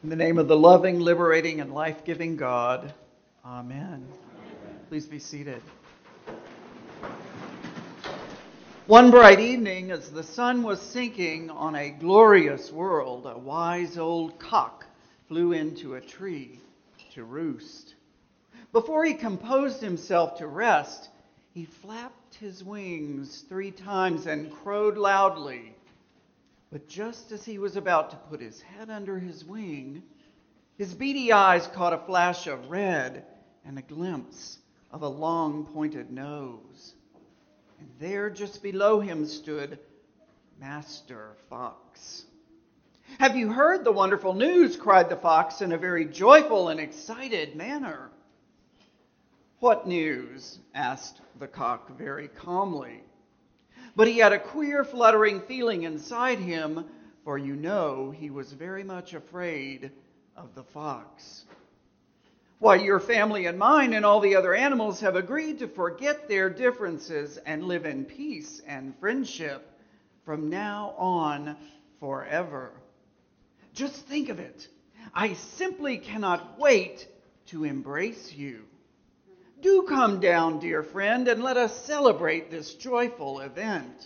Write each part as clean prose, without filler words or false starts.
In the name of the loving, liberating, and life-giving God, amen. Please be seated. One bright evening, as the sun was sinking on a glorious world, a wise old cock flew into a tree to roost. Before he composed himself to rest, he flapped his wings 3 times and crowed loudly. But just as he was about to put his head under his wing, his beady eyes caught a flash of red and a glimpse of a long pointed nose. And there just below him stood Master Fox. "Have you heard the wonderful news?" cried the fox in a very joyful and excited manner. "What news?" asked the cock very calmly. But he had a queer fluttering feeling inside him, for you know he was very much afraid of the fox. "Why, your family and mine and all the other animals have agreed to forget their differences and live in peace and friendship from now on forever. Just think of it. I simply cannot wait to embrace you. Do come down, dear friend, and let us celebrate this joyful event."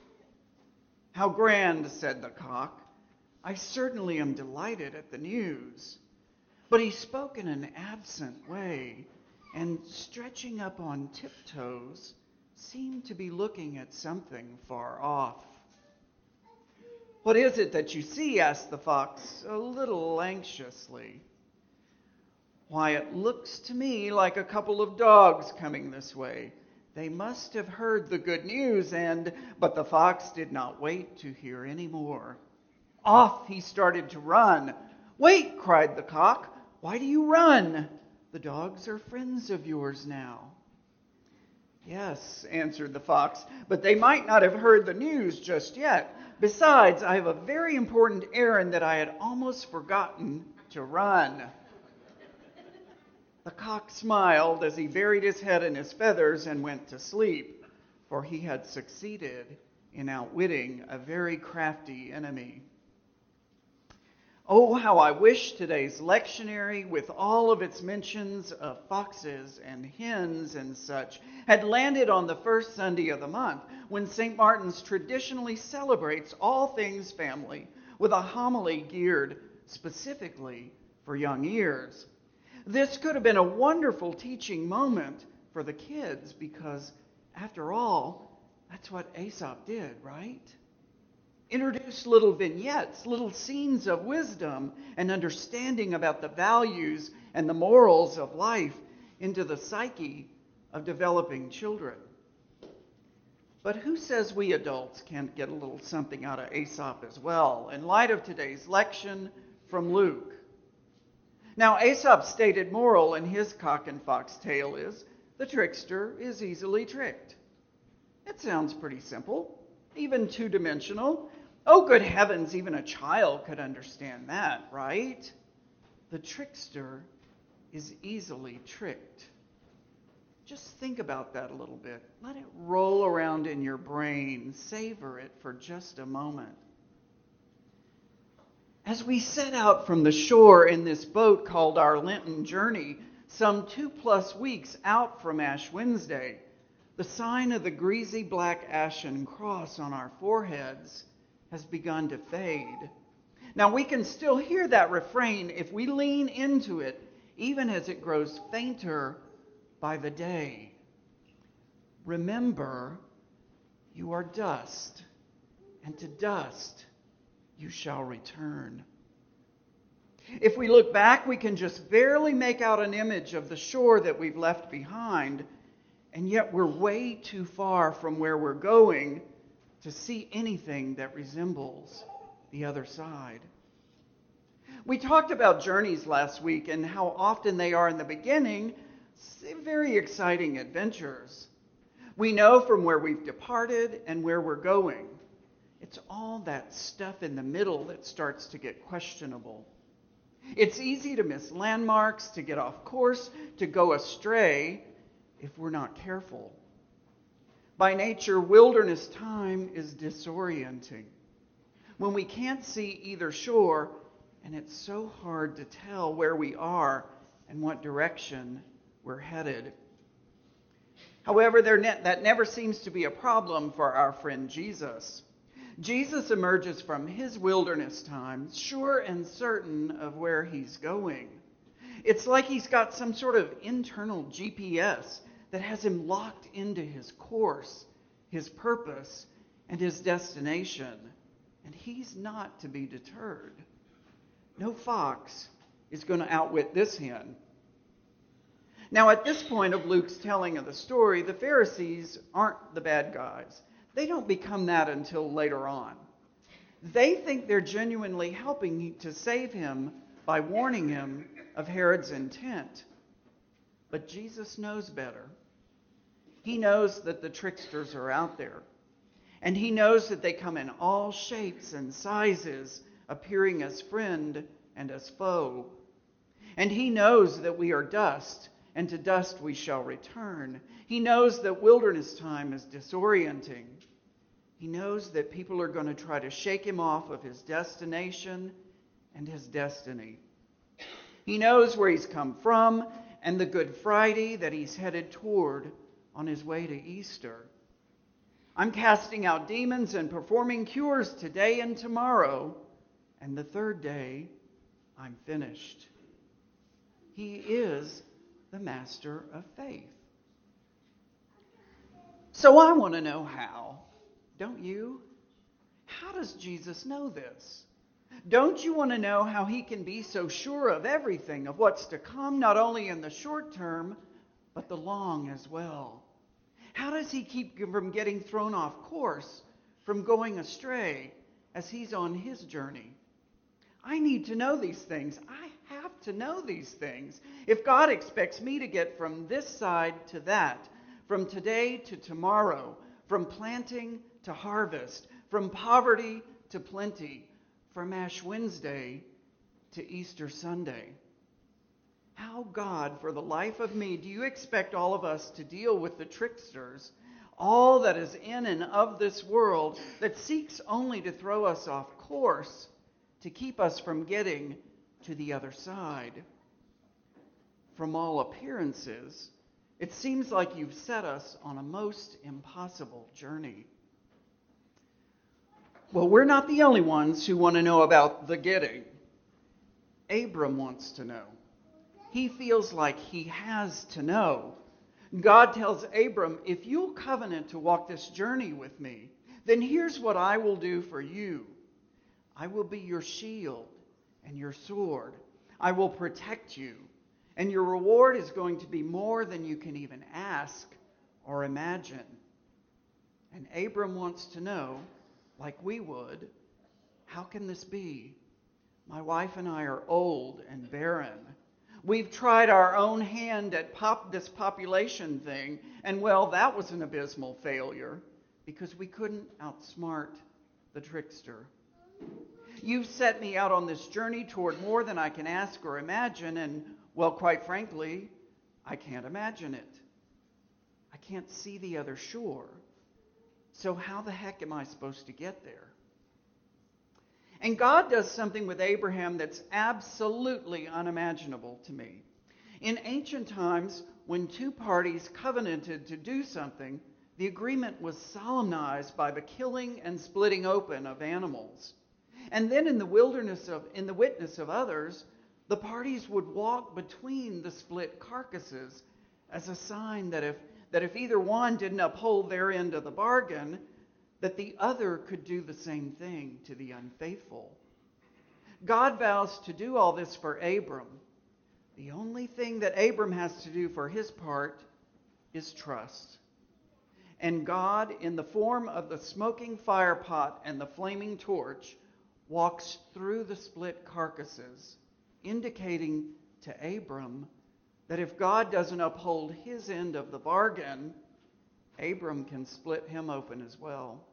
"How grand," said the cock. "I certainly am delighted at the news." But he spoke in an absent way, and stretching up on tiptoes, seemed to be looking at something far off. "What is it that you see?" asked the fox, a little anxiously. "Why, it looks to me like a couple of dogs coming this way. They must have heard the good news, and..." But the fox did not wait to hear any more. Off he started to run. "Wait!" cried the cock. "Why do you run? The dogs are friends of yours now." "Yes," answered the fox, "but they might not have heard the news just yet. Besides, I have a very important errand that I had almost forgotten to run." The cock smiled as he buried his head in his feathers and went to sleep, for he had succeeded in outwitting a very crafty enemy. Oh, how I wish today's lectionary, with all of its mentions of foxes and hens and such, had landed on the first Sunday of the month, when St. Martin's traditionally celebrates all things family, with a homily geared specifically for young ears. This could have been a wonderful teaching moment for the kids because, after all, that's what Aesop did, right? Introduce little vignettes, little scenes of wisdom and understanding about the values and the morals of life into the psyche of developing children. But who says we adults can't get a little something out of Aesop as well, in light of today's lection from Luke? Now, Aesop's stated moral in his cock and fox tale is, the trickster is easily tricked. It sounds pretty simple, even two-dimensional. Oh, good heavens, even a child could understand that, right? The trickster is easily tricked. Just think about that a little bit. Let it roll around in your brain. Savor it for just a moment. As we set out from the shore in this boat called our Lenten journey, some 2+ weeks out from Ash Wednesday, the sign of the greasy black ashen cross on our foreheads has begun to fade. Now we can still hear that refrain if we lean into it, even as it grows fainter by the day. Remember, you are dust, and to dust you shall return. If we look back, we can just barely make out an image of the shore that we've left behind, and yet we're way too far from where we're going to see anything that resembles the other side. We talked about journeys last week and how often they are in the beginning very exciting adventures. We know from where we've departed and where we're going. It's all that stuff in the middle that starts to get questionable. It's easy to miss landmarks, to get off course, to go astray if we're not careful. By nature, wilderness time is disorienting. When we can't see either shore, and it's so hard to tell where we are and what direction we're headed. However, that never seems to be a problem for our friend Jesus. Jesus emerges from his wilderness time sure and certain of where he's going. It's like he's got some sort of internal GPS that has him locked into his course, his purpose, and his destination. And he's not to be deterred. No fox is going to outwit this hen. Now, at this point of Luke's telling of the story, the Pharisees aren't the bad guys. They don't become that until later on. They think they're genuinely helping to save him by warning him of Herod's intent. But Jesus knows better. He knows that the tricksters are out there. And he knows that they come in all shapes and sizes, appearing as friend and as foe. And he knows that we are dust, and to dust we shall return. He knows that wilderness time is disorienting. He knows that people are going to try to shake him off of his destination and his destiny. He knows where he's come from and the Good Friday that he's headed toward on his way to Easter. I'm casting out demons and performing cures today and tomorrow, and the third day I'm finished. He is the master of faith. So I want to know how, don't you? How does Jesus know this? Don't you want to know how he can be so sure of everything, of what's to come, not only in the short term, but the long as well? How does he keep from getting thrown off course, from going astray as he's on his journey? I need to know these things. I have to know these things. If God expects me to get from this side to that, from today to tomorrow, from planting to harvest, from poverty to plenty, from Ash Wednesday to Easter Sunday, how, God, for the life of me, do you expect all of us to deal with the tricksters, all that is in and of this world that seeks only to throw us off course, to keep us from getting to the other side? From all appearances, it seems like you've set us on a most impossible journey. Well, we're not the only ones who want to know about the getting. Abram wants to know. He feels like he has to know. God tells Abram, if you'll covenant to walk this journey with me, then here's what I will do for you. I will be your shield and your sword. I will protect you. And your reward is going to be more than you can even ask or imagine. And Abram wants to know, like we would, how can this be? My wife and I are old and barren. We've tried our own hand at this population thing, and well, that was an abysmal failure because we couldn't outsmart the trickster. You've set me out on this journey toward more than I can ask or imagine, and well, quite frankly, I can't imagine it. I can't see the other shore. So how the heck am I supposed to get there? And God does something with Abraham that's absolutely unimaginable to me. In ancient times, when two parties covenanted to do something, the agreement was solemnized by the killing and splitting open of animals. And then in the witness of others, the parties would walk between the split carcasses as a sign that if either one didn't uphold their end of the bargain, that the other could do the same thing to the unfaithful. God vows to do all this for Abram. The only thing that Abram has to do for his part is trust. And God, in the form of the smoking fire pot and the flaming torch, walks through the split carcasses, indicating to Abram that if God doesn't uphold his end of the bargain, Abram can split him open as well.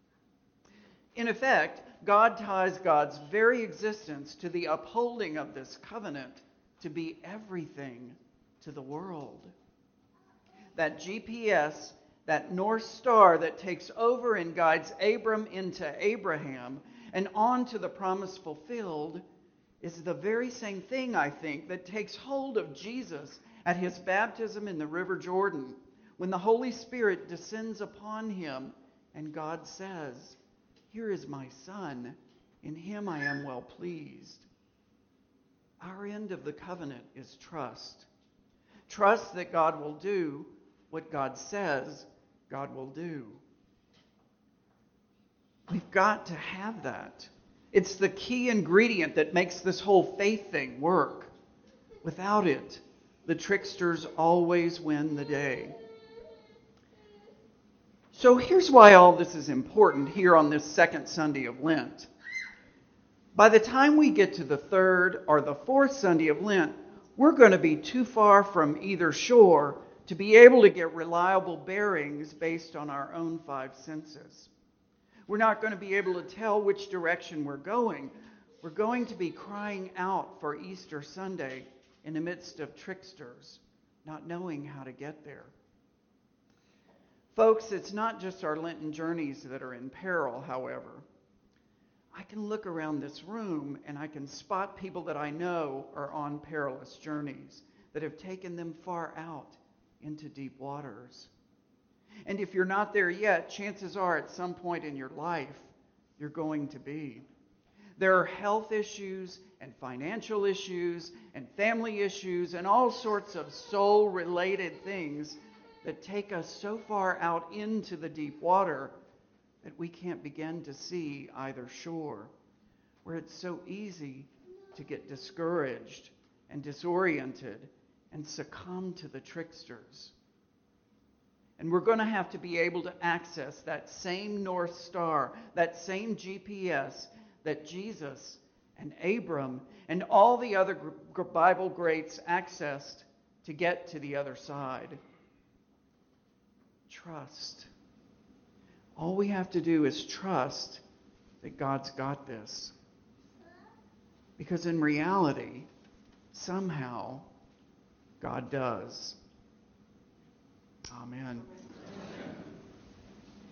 In effect, God ties God's very existence to the upholding of this covenant to be everything to the world. That GPS, that North Star that takes over and guides Abram into Abraham and on to the promise fulfilled, is the very same thing, I think, that takes hold of Jesus at his baptism in the River Jordan, when the Holy Spirit descends upon him and God says, "Here is my Son, in him I am well pleased." Our end of the covenant is trust. Trust that God will do what God says God will do. We've got to have that. It's the key ingredient that makes this whole faith thing work. Without it, the tricksters always win the day. So here's why all this is important here on this second Sunday of Lent. By the time we get to the third or the fourth Sunday of Lent, we're going to be too far from either shore to be able to get reliable bearings based on our own five senses. We're not going to be able to tell which direction we're going. We're going to be crying out for Easter Sunday in the midst of tricksters, not knowing how to get there. Folks, it's not just our Lenten journeys that are in peril, however. I can look around this room and I can spot people that I know are on perilous journeys that have taken them far out into deep waters. And if you're not there yet, chances are at some point in your life, you're going to be. There are health issues and financial issues and family issues and all sorts of soul-related things that take us so far out into the deep water that we can't begin to see either shore, where it's so easy to get discouraged and disoriented and succumb to the tricksters. And we're going to have to be able to access that same North Star, that same GPS that Jesus and Abram and all the other Bible greats accessed to get to the other side. Trust. All we have to do is trust that God's got this. Because in reality, somehow, God does. Amen.